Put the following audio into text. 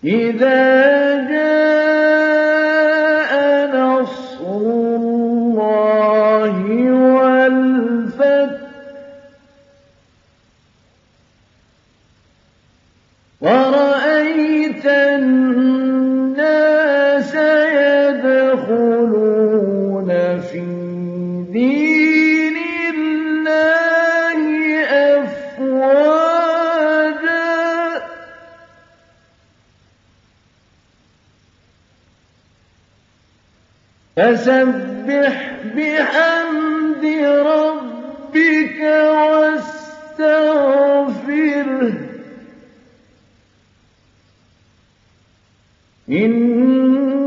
إِذَا جَاءَ نَصْرُ اللَّهِ وَالْفَتْحُ وَرَأَيْتَ النَّاسَ يَدْخُلُونَ فِي دِينِ اللَّهِ أَفْوَاجًا فَسَبِّحْ بِحَمْدِ رَبِّكَ وَاسْتَغْفِرْهُ